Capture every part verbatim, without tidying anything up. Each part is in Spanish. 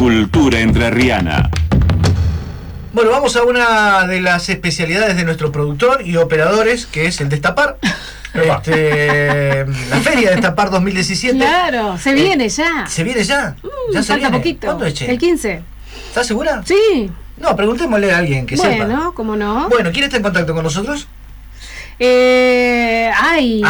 Cultura entrerriana. Bueno, vamos a una de las especialidades de nuestro productor y operadores, que es el Destapar. Este, la feria Destapar dos mil diecisiete. Claro, se viene eh, ya. ¿Se viene ya? Mm, ¿Ya se falta viene? poquito. ¿Cuándo es, che? El quince. ¿Estás segura? Sí. No, preguntémosle a alguien que bueno, sepa. Bueno, ¿cómo no? Bueno, ¿quién está en contacto con nosotros? Eh, ay,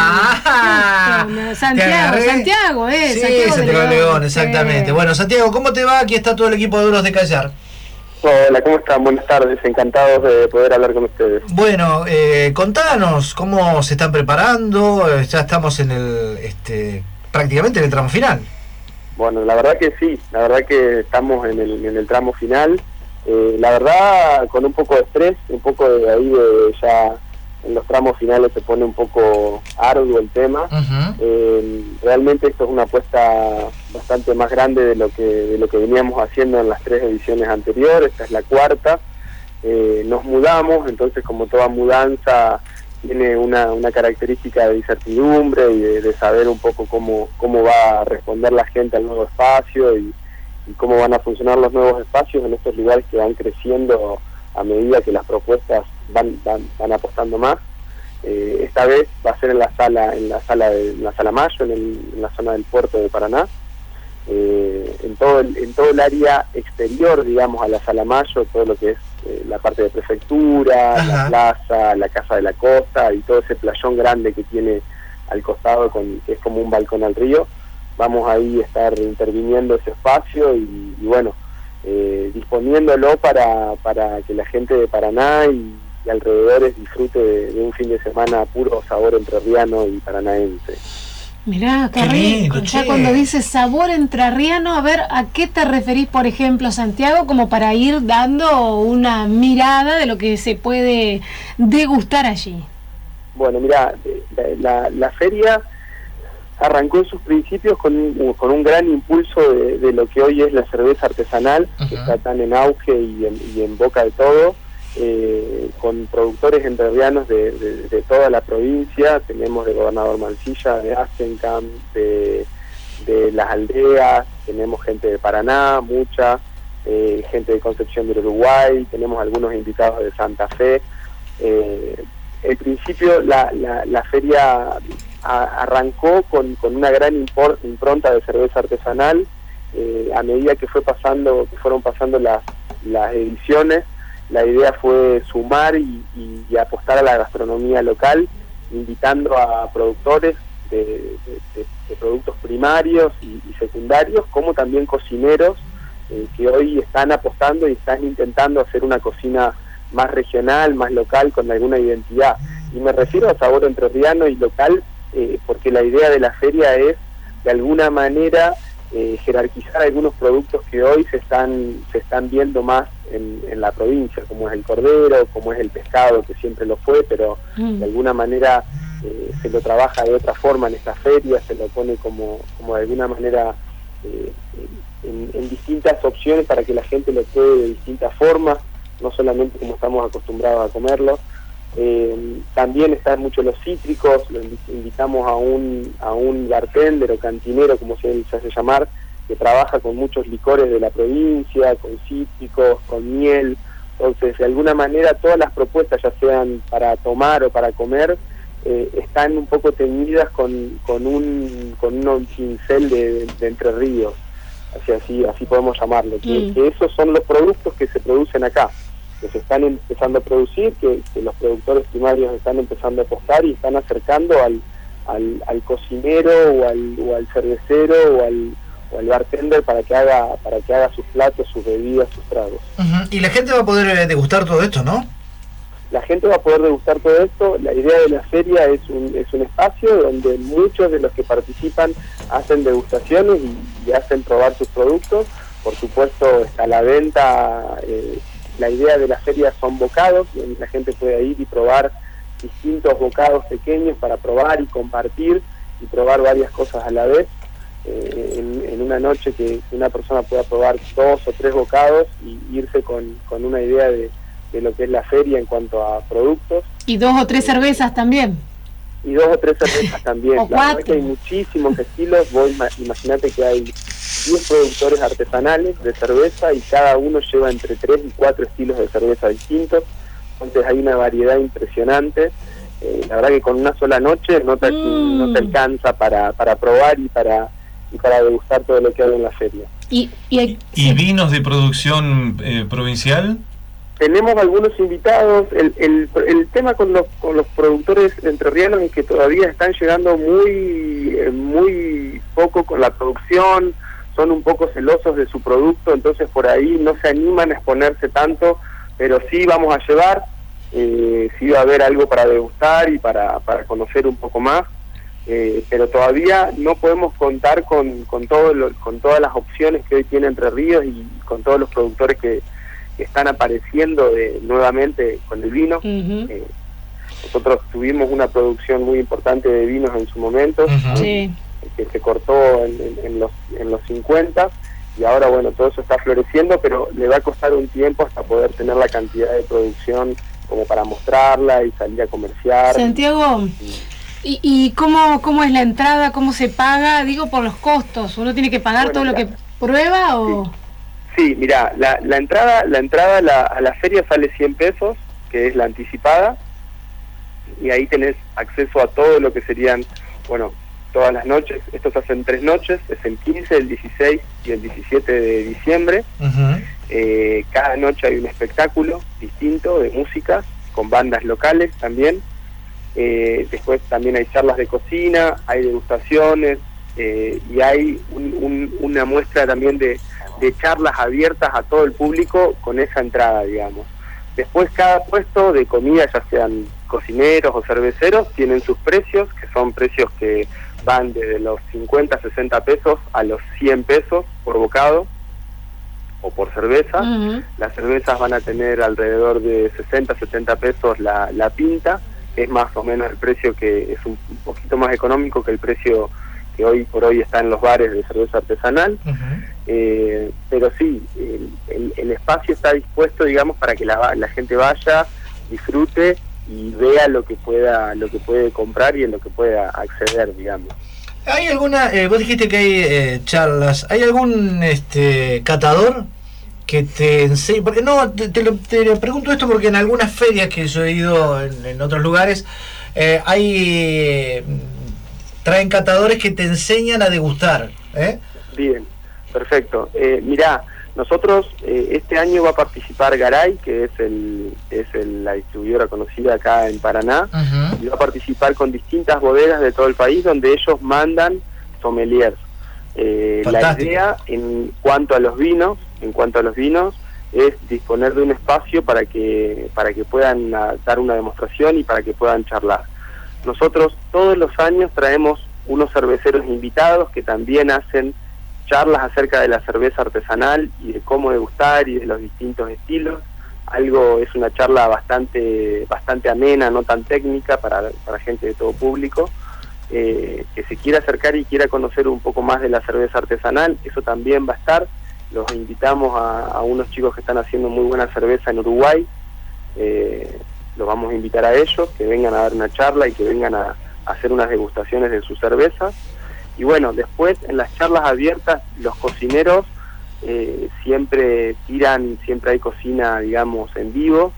ah, Santiago, Santiago, eh, sí, Santiago, Santiago de León, León exactamente. Sí. Bueno, Santiago, ¿cómo te va? Aquí está todo el equipo de Duros de Callar. Hola, ¿cómo están? Buenas tardes, encantados de poder hablar con ustedes. Bueno, eh, contanos cómo se están preparando, ya estamos en el, este, prácticamente en el tramo final. Bueno, la verdad que sí, la verdad que estamos en el, en el tramo final, eh, la verdad con un poco de estrés, un poco de ahí de ya en los tramos finales se pone un poco arduo el tema. Uh-huh. eh, realmente esto es una apuesta bastante más grande de lo que de lo que veníamos haciendo en las tres ediciones anteriores. Esta es la cuarta. Eh, nos mudamos, entonces como toda mudanza tiene una, una característica de incertidumbre y de, de saber un poco cómo, cómo va a responder la gente al nuevo espacio y, y cómo van a funcionar los nuevos espacios en estos lugares que van creciendo a medida que las propuestas van van, van apostando más. Eh, esta vez va a ser en la sala en la sala de en la sala Mayo, en, el, en la zona del puerto de Paraná, eh, en todo el, en todo el área exterior, digamos, a la sala Mayo, todo lo que es eh, la parte de prefectura, Ajá. la plaza, la casa de la costa y todo ese playón grande que tiene al costado, con que es como un balcón al río. Vamos ahí a estar interviniendo ese espacio y, y bueno, Eh, disponiéndolo para, para que la gente de Paraná y, y alrededores disfrute de, de un fin de semana puro sabor entrerriano y paranaense. Mirá, qué, qué rico. Lindo, ya che. Cuando dices sabor entrerriano, a ver, ¿a qué te referís, por ejemplo, Santiago, como para ir dando una mirada de lo que se puede degustar allí? Bueno, mirá, la, la, la feria arrancó en sus principios con un, con un gran impulso de, de lo que hoy es la cerveza artesanal, uh-huh. que está tan en auge y en, y en boca de todo, eh, con productores entrerrianos de, de, de toda la provincia. Tenemos de Gobernador Mansilla, de Astencamp, de, de Las Aldeas, tenemos gente de Paraná, mucha, eh, gente de Concepción del Uruguay, tenemos algunos invitados de Santa Fe. Eh, en principio la, la, la feria A, arrancó con, con una gran impor, impronta de cerveza artesanal. Eh, a medida que fue pasando, que fueron pasando las, las ediciones, la idea fue sumar y, y, y apostar a la gastronomía local, invitando a productores de, de, de, de productos primarios y, y secundarios, como también cocineros eh, que hoy están apostando y están intentando hacer una cocina más regional, más local, con alguna identidad. Y me refiero a sabor entrerriano y local, Eh, porque la idea de la feria es de alguna manera eh, jerarquizar algunos productos que hoy se están se están viendo más en, en la provincia, como es el cordero, como es el pescado, que siempre lo fue, pero mm. de alguna manera eh, se lo trabaja de otra forma en esta feria, se lo pone como, como de alguna manera eh, en, en distintas opciones para que la gente lo pruebe de distintas formas, no solamente como estamos acostumbrados a comerlo. Eh, también están mucho los cítricos, lo invitamos a un a un bartender o cantinero, como se hace llamar, que trabaja con muchos licores de la provincia, con cítricos, con miel. Entonces, de alguna manera, todas las propuestas, ya sean para tomar o para comer, eh, están un poco teñidas con, con un con un pincel de, de Entre Ríos, así así así podemos llamarlo, que, mm. que esos son los productos que se producen acá, que se están empezando a producir, que, que los productores primarios están empezando a apostar y están acercando al, al, al cocinero o al, o al cervecero o al, o al bartender para que haga para que haga sus platos, sus bebidas, sus tragos. Uh-huh. Y la gente va a poder degustar todo esto, ¿no? La gente va a poder degustar todo esto. La idea de la feria es un, es un espacio donde muchos de los que participan hacen degustaciones y, y hacen probar sus productos. Por supuesto está la venta. eh, La idea de la feria son bocados, donde la gente puede ir y probar distintos bocados pequeños para probar y compartir y probar varias cosas a la vez. Eh, en, en una noche que una persona pueda probar dos o tres bocados y irse con, con una idea de, de lo que es la feria en cuanto a productos. Y dos o tres eh, cervezas también. Y dos o tres cervezas también. O la verdad que hay muchísimos estilos. Vos imagínate que hay diez productores artesanales de cerveza y cada uno lleva entre tres y cuatro estilos de cerveza distintos, entonces hay una variedad impresionante. Eh, la verdad que con una sola noche no te, mm. no te alcanza para, para probar y para, y para degustar todo lo que hay en la feria. ¿Y, y, hay, ¿Y sí. vinos de producción eh, provincial? Tenemos algunos invitados. El, el, el tema con los, con los productores entrerrianos es que todavía están llegando muy, muy poco con la producción, son un poco celosos de su producto, entonces por ahí no se animan a exponerse tanto, pero sí vamos a llevar, eh, sí va a haber algo para degustar y para, para conocer un poco más, eh, pero todavía no podemos contar con, con, todo lo, con todas las opciones que hoy tiene Entre Ríos y con todos los productores que que están apareciendo de, nuevamente con el vino. Uh-huh. eh, nosotros tuvimos una producción muy importante de vinos en su momento, uh-huh. ¿no? Sí. que se cortó en, en, en los en los cincuenta y ahora bueno, todo eso está floreciendo, pero le va a costar un tiempo hasta poder tener la cantidad de producción como para mostrarla y salir a comerciar. Santiago, ¿y, y cómo, cómo es la entrada? ¿Cómo se paga? Digo, por los costos, ¿uno tiene que pagar bueno, todo lo que prueba o...? Sí. Sí, mira, la, la entrada, la entrada la, a la feria sale cien pesos, que es la anticipada, y ahí tenés acceso a todo lo que serían, bueno, todas las noches. Estos hacen tres noches, es el quince, el dieciséis y el diecisiete de diciembre. Uh-huh. Eh, cada noche hay un espectáculo distinto de música, con bandas locales también. Eh, después también hay charlas de cocina, hay degustaciones, eh, y hay un, un, una muestra también de de charlas abiertas a todo el público con esa entrada, digamos. Después cada puesto de comida, ya sean cocineros o cerveceros, tienen sus precios, que son precios que van desde los cincuenta, sesenta pesos a los cien pesos por bocado o por cerveza. Uh-huh. Las cervezas van a tener alrededor de sesenta, setenta pesos la, la pinta, que es más o menos el precio que es un, un poquito más económico que el precio que hoy por hoy está en los bares de cerveza artesanal. Uh-huh. eh, pero sí, el, el, el espacio está dispuesto, digamos, para que la, la gente vaya, disfrute y vea lo que pueda lo que puede comprar y en lo que pueda acceder, digamos. ¿Hay alguna, eh, vos dijiste que hay eh, charlas, ¿hay algún este catador que te enseñe? Porque no, te, te, lo, te lo pregunto esto porque en algunas ferias que yo he ido en, en otros lugares, eh, hay... Eh, traen catadores que te enseñan a degustar, ¿eh? Bien, perfecto. Eh, mirá, nosotros eh, este año va a participar Garay, que es el es el, la distribuidora conocida acá en Paraná, uh-huh. y va a participar con distintas bodegas de todo el país donde ellos mandan sommeliers. Eh, la idea en cuanto a los vinos, en cuanto a los vinos, es disponer de un espacio para que para que puedan uh, dar una demostración y para que puedan charlar. Nosotros todos los años traemos unos cerveceros invitados que también hacen charlas acerca de la cerveza artesanal y de cómo degustar y de los distintos estilos. Algo, es una charla bastante bastante amena, no tan técnica para, para gente de todo público, eh, que se quiera acercar y quiera conocer un poco más de la cerveza artesanal. Eso también va a estar. Los invitamos a, a unos chicos que están haciendo muy buena cerveza en Uruguay. Eh, los vamos a invitar a ellos, que vengan a dar una charla y que vengan a, a hacer unas degustaciones de sus cervezas. Y bueno, después en las charlas abiertas los cocineros eh, siempre tiran, siempre hay cocina, digamos, en vivo.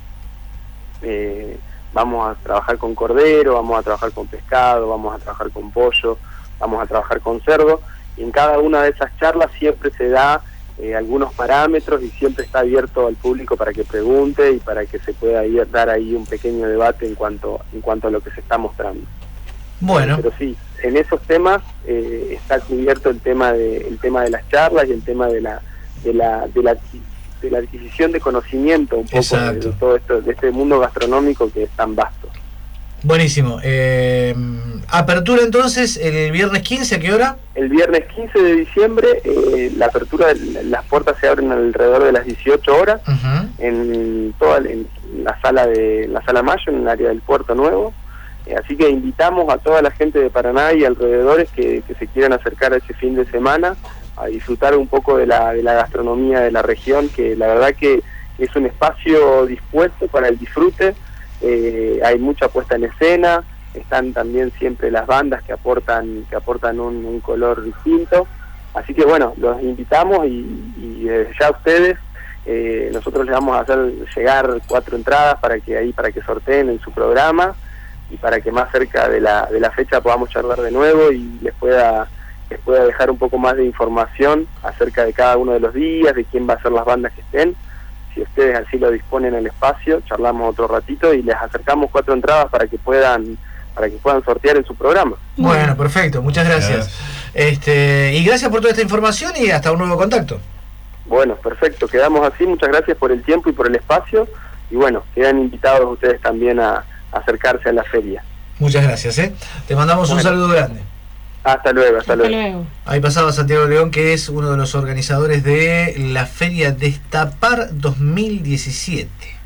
Eh, vamos a trabajar con cordero, vamos a trabajar con pescado, vamos a trabajar con pollo, vamos a trabajar con cerdo, y en cada una de esas charlas siempre se da Eh, algunos parámetros y siempre está abierto al público para que pregunte y para que se pueda ir, dar ahí un pequeño debate en cuanto en cuanto a lo que se está mostrando. Bueno, pero sí, en esos temas eh, está cubierto el tema de el tema de las charlas y el tema de la de la de la, de la adquisición de conocimiento un poco de, de todo esto, de este mundo gastronómico que es tan vasto. Buenísimo. Eh, apertura entonces el viernes quince, ¿a qué hora? El viernes quince de diciembre, eh, la apertura, las puertas se abren alrededor de las dieciocho horas, uh-huh. en toda en la sala de la sala Mayo, en el área del Puerto Nuevo. Eh, así que invitamos a toda la gente de Paraná y alrededores que, que se quieran acercar a ese fin de semana a disfrutar un poco de la, de la gastronomía de la región, que la verdad que es un espacio dispuesto para el disfrute. Eh, hay mucha puesta en escena, están también siempre las bandas que aportan que aportan un, un color distinto, Así que bueno, los invitamos y, y eh, ya ustedes, eh, nosotros les vamos a hacer llegar cuatro entradas para que ahí para que sorteen en su programa y para que más cerca de la, de la fecha podamos charlar de nuevo y les pueda les pueda dejar un poco más de información acerca de cada uno de los días, de quién va a ser las bandas que estén. Si ustedes así lo disponen el espacio, charlamos otro ratito y les acercamos cuatro entradas para que puedan para que puedan sortear en su programa. Bueno, perfecto, muchas gracias. gracias. Este, y gracias por toda esta información y hasta un nuevo contacto. Bueno, perfecto, quedamos así, muchas gracias por el tiempo y por el espacio, y bueno, quedan invitados ustedes también a, a acercarse a la feria. Muchas gracias, ¿eh? Te mandamos bueno, un saludo grande. Hasta luego, hasta, hasta luego. luego. Ahí pasaba Santiago León, que es uno de los organizadores de la Feria Destapar dos mil diecisiete.